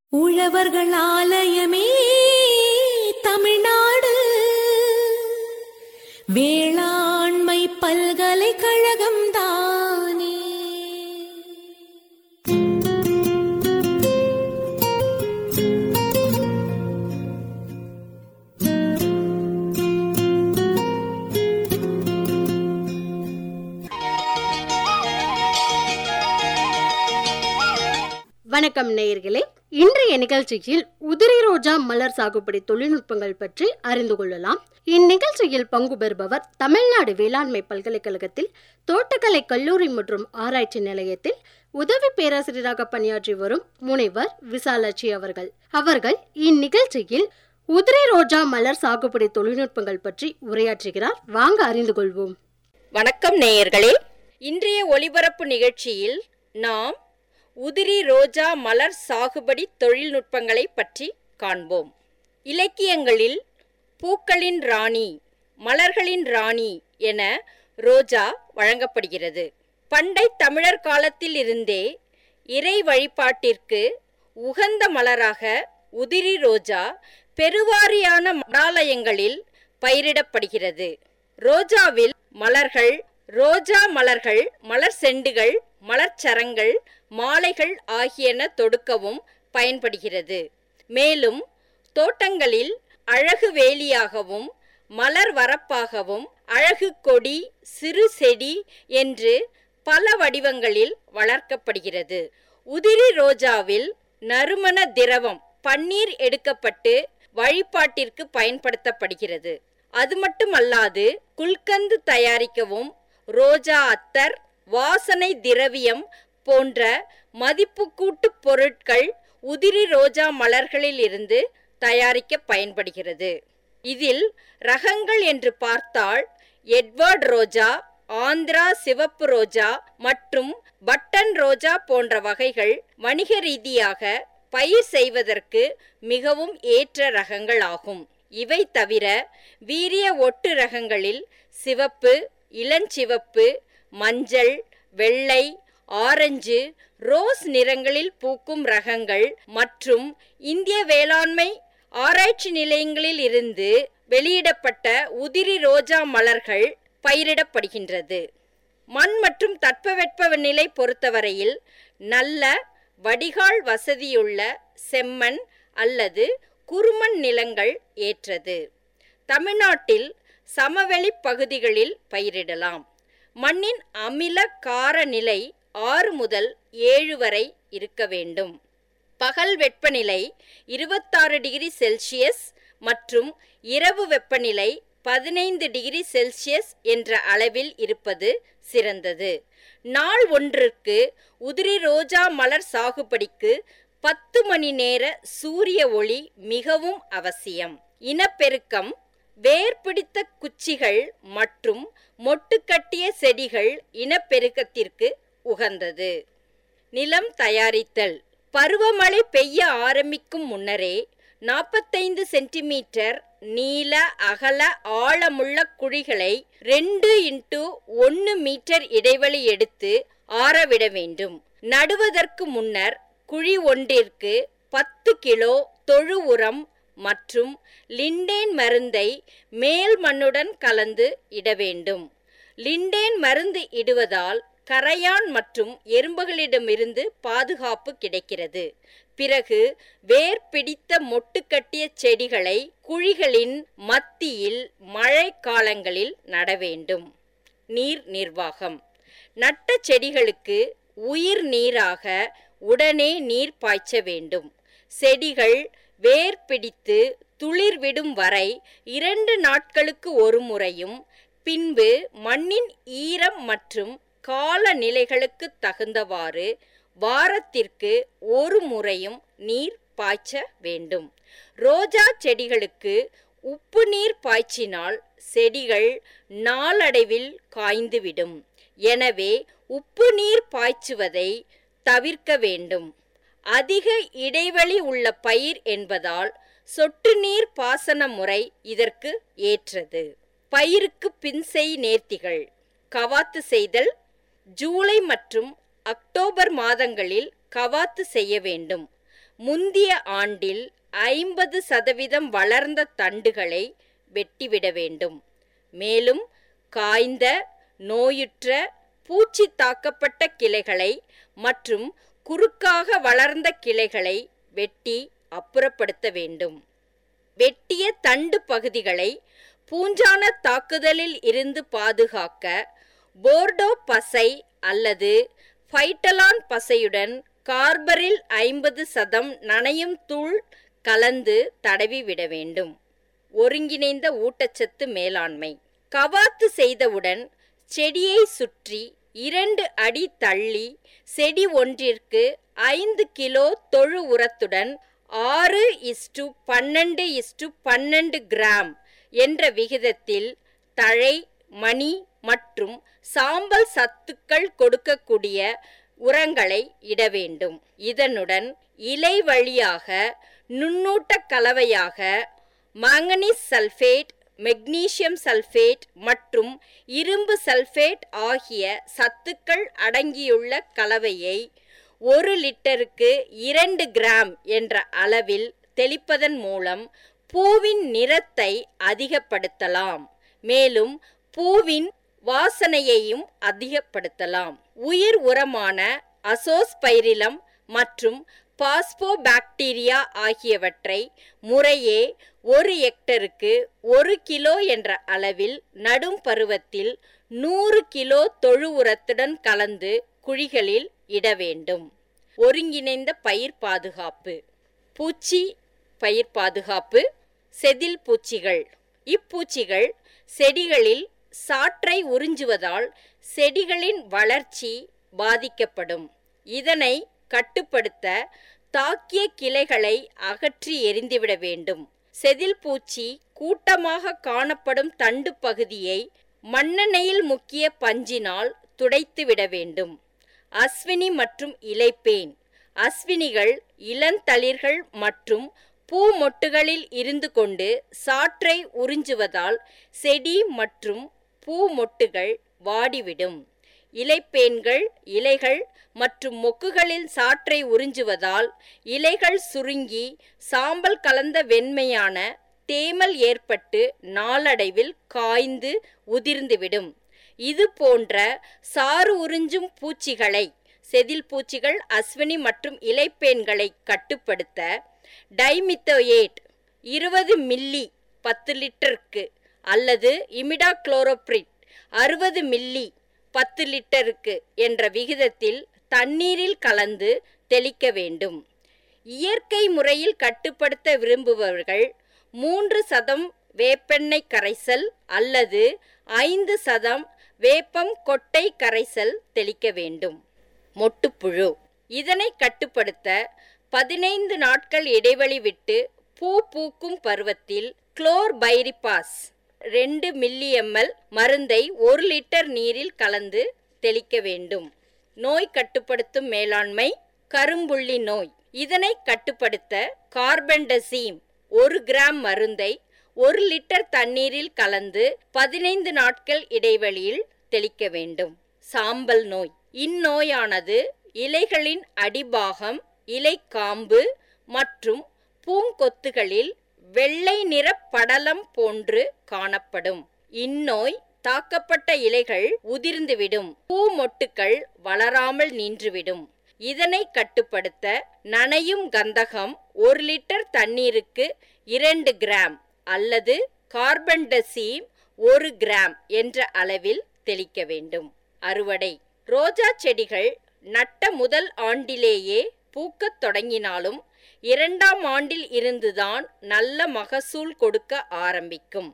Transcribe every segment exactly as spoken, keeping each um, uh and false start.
உழவர்கள் ஆலயமே தமிழ்நாடு வேளாண்மை பல்கலைக்கழகம் தானே. வணக்கம் நேயர்களே, இன்றைய நிகழ்ச்சியில் உதிரி ரோஜா மலர் சாகுபடி தொழில்நுட்பங்கள் பற்றி அறிந்து கொள்ளலாம். இந்நிகழ்ச்சியில் பங்கு பெறுபவர் தமிழ்நாடு வேளாண்மை பல்கலைக்கழகத்தில் தோட்டக்கலை கல்லூரி மற்றும் ஆராய்ச்சி நிலையத்தில் உதவி பேராசிரியராக பணியாற்றி வரும் முனைவர் விசாலாட்சி அவர்கள். அவர்கள் இந்நிகழ்ச்சியில் உதிரி ரோஜா மலர் சாகுபடி தொழில்நுட்பங்கள் பற்றி உரையாற்றுகிறார். வாங்க அறிந்து கொள்வோம். வணக்கம் நேயர்களே, இன்றைய ஒலிபரப்பு நிகழ்ச்சியில் நாம் உதிரி ரோஜா மலர் சாகுபடி தொழில்நுட்பங்களை பற்றி காண்போம். இலக்கியங்களில் பூக்களின் ராணி, மலர்களின் ராணி என ரோஜா வழங்கப்படுகிறது. பண்டை தமிழர் காலத்தில் இருந்தே இறை வழிபாட்டிற்கு உகந்த மலராக உதிரி ரோஜா பெருவாரியான மடாலயங்களில் பயிரிடப்படுகிறது. ரோஜாவில் மலர்கள், ரோஜா மலர்கள், மலர் செண்டுகள், மலர்ச்சரங்கள், மாலைகள் ஆகியன தொடுக்கவும் பயன்படுகிறது. மேலும் தோட்டங்களில் அழகு வேலியாகவும் மலர் வரப்பாகவும் அழகு கொடி, சிறு செடி என்று பல வடிவங்களில் வளர்க்கப்படுகிறது. உதிரி ரோஜாவில் நறுமண திரவம் பன்னீர் எடுக்கப்பட்டு வழிபாட்டிற்கு பயன்படுத்தப்படுகிறது. அது மட்டுமல்லாது குல்கந்து தயாரிக்கவும் ரோஜா அத்தர், வாசனை திரவியம் போன்ற மதிப்புக்கூட்டு பொருட்கள் உதிரி ரோஜா மலர்களில் இருந்து தயாரிக்க பயன்படுகிறது. இதில் ரகங்கள் என்று பார்த்தால் எட்வர்ட் ரோஜா, ஆந்திரா சிவப்பு ரோஜா மற்றும் பட்டன் ரோஜா போன்ற வகைகள் வணிக ரீதியாக பயிர் செய்வதற்கு மிகவும் ஏற்ற ரகங்கள் ஆகும். இவை தவிர வீரிய ஒட்டு ரகங்களில் சிவப்பு, இளஞ்சிவப்பு, மஞ்சள், வெள்ளை, ஆரஞ்சு, ரோஸ் நிறங்களில் பூக்கும் ரகங்கள் மற்றும் இந்திய வேளாண்மை ஆராய்ச்சி நிலையங்களில் இருந்து வெளியிடப்பட்ட உதிரி ரோஜா மலர்கள் பயிரிடப்படுகின்றது. மண் மற்றும் தட்பவெட்ப நிலை பொறுத்தவரையில் நல்ல வடிகால் வசதியுள்ள செம்மண் அல்லது குறுமண் நிலங்கள் ஏற்றது. தமிழ்நாட்டில் சமவெளி பகுதிகளில் பயிரிடலாம். மண்ணின் அமில கார நிலை ஆறு முதல் ஏழு வரை இருக்க வேண்டும். பகல் வெப்பநிலை இருபத்தாறு டிகிரி செல்சியஸ் மற்றும் இரவு வெப்பநிலை பதினைந்து டிகிரி செல்சியஸ் என்ற அளவில் இருப்பது சிறந்தது. நாள் ஒன்றிற்கு உதிரி ரோஜா மலர் சாகுபடிக்கு பத்து மணி நேர சூரிய ஒளி மிகவும் அவசியம். இனப்பெருக்கம், வேர் பிடித்த குச்சிகள் மற்றும் மொட்டுக்கட்டிய செடிகள் இனப்பெருக்கத்திற்கு உகந்தது. நிலம் தயாரித்தல். பருவமழை பெய்ய ஆரம்பிக்கும் முன்னரே நாற்பத்தைந்து சென்டிமீட்டர் நீள அகல ஆழமுள்ள குழிகளை ரெண்டு இன்டு ஒன்று மீட்டர் இடைவெளி எடுத்து ஆறவிட வேண்டும். நடுவதற்கு முன்னர் குழி ஒன்றிற்கு பத்து கிலோ தொழு உரம் மற்றும் லிண்டேன் மருந்தை மேல் மண்ணுடன் கலந்து இட வேண்டும். லிண்டேன் மருந்து இடுவதால் கரையான் மற்றும் எறும்புகளிடமிருந்து பாதுகாப்பு கிடைக்கிறது. பிறகு வேர் பிடித்த மொட்டுக்கட்டிய செடிகளை குழிகளின் மத்தியில் மழை காலங்களில் நட வேண்டும். நீர் நிர்வாகம். நட்ட செடிகளுக்கு உயிர் நீராக உடனே நீர் பாய்ச்ச வேண்டும். செடிகள் வேர் பிடித்து துளிர் விடும் வரை இரண்டு நாட்களுக்கு ஒரு முறையும், பின்பு மண்ணின் ஈரம் மற்றும் காலநிலைகளுக்கு தகுந்தவாறு வாரத்திற்கு ஒரு முறையும் நீர் பாய்ச்ச வேண்டும். ரோஜா செடிகளுக்கு உப்பு நீர் பாய்ச்சினால் செடிகள் நாளடைவில் காய்ந்துவிடும். எனவே உப்பு நீர் பாய்ச்சுவதை தவிர்க்க வேண்டும். அதிக இடைவெளி உள்ள பயிர் என்பதால் சொட்டு நீர் பாசன முறை இதற்கு ஏற்றது. பயிருக்கு பின்செய் நேர்த்திகள். கவாத்து செய்தல். ஜூலை மற்றும் அக்டோபர் மாதங்களில் கவாத்து செய்ய வேண்டும். முந்திய ஆண்டில் ஐம்பது சதவீதம் வளர்ந்த தண்டுகளை வெட்டிவிட வேண்டும். மேலும் காய்ந்த, நோயுற்ற, பூச்சி தாக்கப்பட்ட கிளைகளை மற்றும் குறுக்காக வளர்ந்த கிளைகளை வெட்டி அப்புறப்படுத்த வேண்டும். வெட்டிய தண்டு பகுதிகளை பூஞ்சான தாக்குதலில் இருந்து பாதுகாக்க போர்டோ பசை அல்லது ஃபைட்டலான் பசையுடன் கார்பரில் ஐம்பது சதம் நனையும் தூள் கலந்து தடவி விட வேண்டும். ஒருங்கிணைந்த ஊட்டச்சத்து மேலாண்மை. கவாத்து செய்தவுடன் செடியை சுற்றி இரண்டு அடி தள்ளி செடி ஒன்றிற்கு ஐந்து கிலோ தொழு உரத்துடன் ஆறு இஸ்டு பன்னெண்டு இஸ்டு பன்னெண்டு கிராம் என்ற விகிதத்தில் தழை, மணி மற்றும் சாம்பல் சத்துக்கள் கொடுக்கக்கூடிய உரங்களை இட வேண்டும். இதனுடன் இலை வழியாக நுண்ணூட்ட கலவையாக மாங்கனீஸ் சல்ஃபேட், மெக்னீசியம் சல்ஃபேட் மற்றும் இரும்பு சல்ஃபேட் ஆகிய சத்துக்கள் அடங்கியுள்ள கலவையை ஒரு லிட்டருக்கு இரண்டு கிராம் என்ற அளவில் தெளிப்பதன் மூலம் பூவின் நிறத்தை அதிகப்படுத்தலாம். மேலும் பூவின் வாசனையையும் அதிகப்படுத்தலாம். உயிர் உரமான அசோஸ்பைரிலம் மற்றும் பாஸ்போபாக்டீரியா ஆகியவற்றை முறையே ஒரு ஹெக்டருக்கு ஒரு கிலோ என்ற அளவில் நடும் பருவத்தில் நூறு கிலோ தொழு உரத்துடன் கலந்து குழிகளில் இட வேண்டும். ஒருங்கிணைந்த பயிர் பாதுகாப்பு. பூச்சி பயிர் பாதுகாப்பு. செதில் பூச்சிகள். இப்பூச்சிகள் செடிகளில் சாற்றை உறிஞ்சுவதால் செடிகளின் வளர்ச்சி பாதிக்கப்படும். இதனை கட்டுப்படுத்த தாக்கிய கிளைகளை அகற்றி எறிந்துவிட வேண்டும். செதில் பூச்சி கூட்டமாக காணப்படும் தண்டு பகுதியை மண்ணெண்ணெயில் முக்கிய பஞ்சினால் துடைத்துவிட வேண்டும். அஸ்வினி மற்றும் இலைப்பேன். அஸ்வினிகள் இளந்தளிர்கள் மற்றும் பூ மொட்டுகளில் இருந்து கொண்டு சாற்றை உறிஞ்சுவதால் செடி மற்றும் பூ மொட்டுகள் வாடிவிடும். இலைப்பேன்கள் இலைகள் மற்றும் மொக்குகளில் சாற்றை உறிஞ்சுவதால் இலைகள் சுருங்கி சாம்பல் கலந்த வெண்மையான தேமல் ஏற்பட்டு நாளடைவில் காய்ந்து உதிர்ந்துவிடும். இது போன்ற சாறு உறிஞ்சும் பூச்சிகளை, செதில் பூச்சிகள், அஸ்வினி மற்றும் இலைப்பேன்களை கட்டுப்படுத்த டைமித்தோயேட் இருபது மில்லி பத்து லிட்டருக்கு அல்லது இமிடாக்ளோரோப்ரிட் அறுபது மில்லி பத்து லிட்டருக்கு என்ற விகிதத்தில் தண்ணீரில் கலந்து தெளிக்க வேண்டும். இயற்கை முறையில் கட்டுப்படுத்த விரும்புபவர்கள் மூன்று சதம் வேப்பெண்ணெய் கரைசல் அல்லது ஐந்து சதம் வேப்பம் கொட்டை கரைசல் தெளிக்க வேண்டும். மொட்டுப்புழு. இதனை கட்டுப்படுத்த பதினைந்து நாட்கள் இடைவெளி விட்டு பூ பூக்கும் பருவத்தில் குளோர்பைரிபாஸ் ரெண்டு மில்லி எம்எல் மருந்தை ஒரு லிட்டர் நீரில் கலந்து தெளிக்க வேண்டும். நோய் கட்டுப்படுத்தும் மேலாண்மை. கரும்புள்ளி நோய். இதனை கட்டுப்படுத்த கார்பெண்டசீம் ஒரு கிராம் மருந்தை ஒரு லிட்டர் தண்ணீரில் கலந்து பதினைந்து நாட்கள் இடைவெளியில் தெளிக்க வேண்டும். சாம்பல் நோய். இந்நோயானது இலைகளின் அடிபாகம், இலை காம்பு மற்றும் பூங்கொத்துகளில் வெள்ளை நிற படலம் போன்று காணப்படும். இந்நோய் தாக்கப்பட்ட இலைகள் உதிர்ந்துவிடும். பூ மொட்டுக்கள் வளராமல் நின்றுவிடும். இதனை கட்டுப்படுத்த நனையும் கந்தகம் ஒரு லிட்டர் தண்ணீருக்கு இரண்டு கிராம் அல்லது கார்பன்டசீம் ஒரு கிராம் என்ற அளவில் தெளிக்க வேண்டும். அறுவடை. ரோஜா செடிகள் நட்ட முதல் ஆண்டிலேயே பூக்கத் தொடங்கினாலும் இரண்டாம் ஆண்டில் இருந்துதான் நல்ல மகசூல் கொடுக்க ஆரம்பிக்கும்.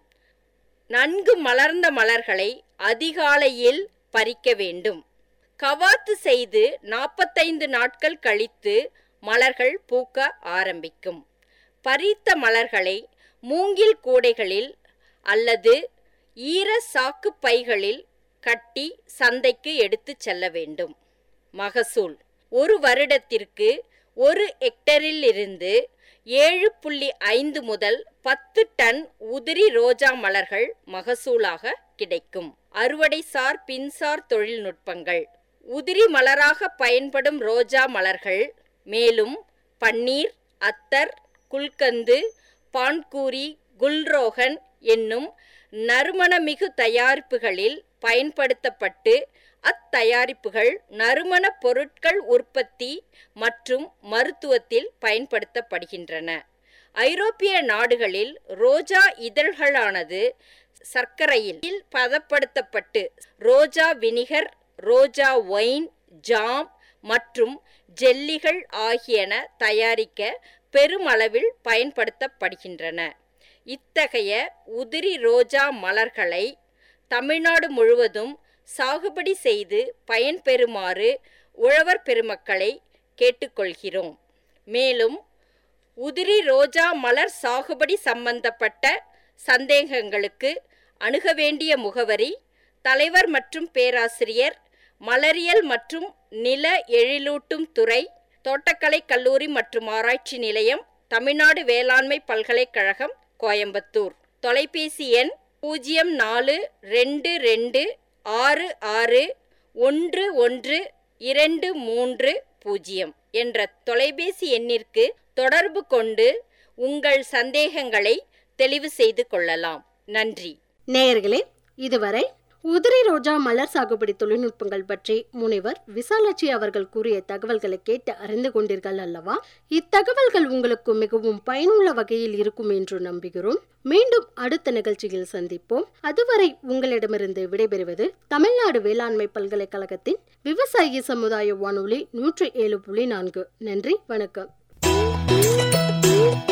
நன்கு மலர்ந்த மலர்களை அதிகாலையில் பறிக்க வேண்டும். கவாத்து செய்து நாற்பத்தைந்து நாட்கள் கழித்து மலர்கள் பூக்க ஆரம்பிக்கும். பறித்த மலர்களை மூங்கில் கூடைகளில் அல்லது ஈர சாக்கு பைகளில் கட்டி சந்தைக்கு எடுத்து செல்ல வேண்டும். மகசூல். ஒரு வருடத்திற்கு ஒரு ஹெக்டரில் இருந்து ஏழு புள்ளி ஐந்து முதல் பத்து டன் உதிரி ரோஜா மலர்கள் மகசூலாக கிடைக்கும். அறுவடைசார் பின்சார் தொழில்நுட்பங்கள். உதிரி மலராக பயன்படும் ரோஜா மலர்கள் மேலும் பன்னீர், அத்தர், குல்கந்து, பான்கூரி, குல்ரோகன் என்னும் நறுமணமிகு தயாரிப்புகளில் பயன்படுத்தப்பட்டு அத்தயாரிப்புகள் நறுமண பொருட்கள் உற்பத்தி மற்றும் மருத்துவத்தில் பயன்படுத்தப்படுகின்றன. ஐரோப்பிய நாடுகளில் ரோஜா இதழ்களானது சர்க்கரையில் பதப்படுத்தப்பட்டு ரோஜா வினிகர், ரோஜா ஒயின், ஜாம் மற்றும் ஜெல்லிகள் ஆகியன தயாரிக்க பெருமளவில் பயன்படுத்தப்படுகின்றன. இத்தகைய உதிரி ரோஜா மலர்களை தமிழ்நாடு முழுவதும் சாகுபடி செய்து பயன்பெறுமாறு உழவர் பெருமக்களை கேட்டுக்கொள்கிறோம். மேலும் உதிரி ரோஜா மலர் சாகுபடி சம்பந்தப்பட்ட சந்தேகங்களுக்கு அணுக வேண்டிய முகவரி: தலைவர் மற்றும் பேராசிரியர், மலரியல் மற்றும் நில எழிலூட்டும் துறை, தோட்டக்கலை கல்லூரி மற்றும் ஆராய்ச்சி நிலையம், தமிழ்நாடு வேளாண்மை பல்கலைக்கழகம், கோயம்புத்தூர். தொலைபேசி எண் பூஜ்ஜியம் நாலு ரெண்டு ரெண்டு ஆறு ஆறு ஒன்று ஒன்று இரண்டு மூன்று பூஜ்ஜியம் என்ற தொலைபேசி எண்ணிற்கு தொடர்பு கொண்டு உங்கள் சந்தேகங்களை தெளிவு செய்து கொள்ளலாம். நன்றி. நேயர்களே, இதுவரை உதிரி ரோஜா மலர் சாகுபடி தொழில்நுட்பங்கள் பற்றி முனைவர் விசாலாட்சி அவர்கள் கூறிய தகவல்களை கேட்டு அறிந்து கொண்டீர்கள் அல்லவா? இத்தகவல்கள் உங்களுக்கு மிகவும் பயனுள்ள வகையில் இருக்கும் என்று நம்புகிறோம். மீண்டும் அடுத்த நிகழ்ச்சியில் சந்திப்போம். அதுவரை உங்களிடமிருந்து விடைபெறுவது தமிழ்நாடு வேளாண்மை பல்கலைக்கழகத்தின் விவசாய சமுதாய வானொலி நூற்றி ஏழு புள்ளி நான்கு. நன்றி, வணக்கம்.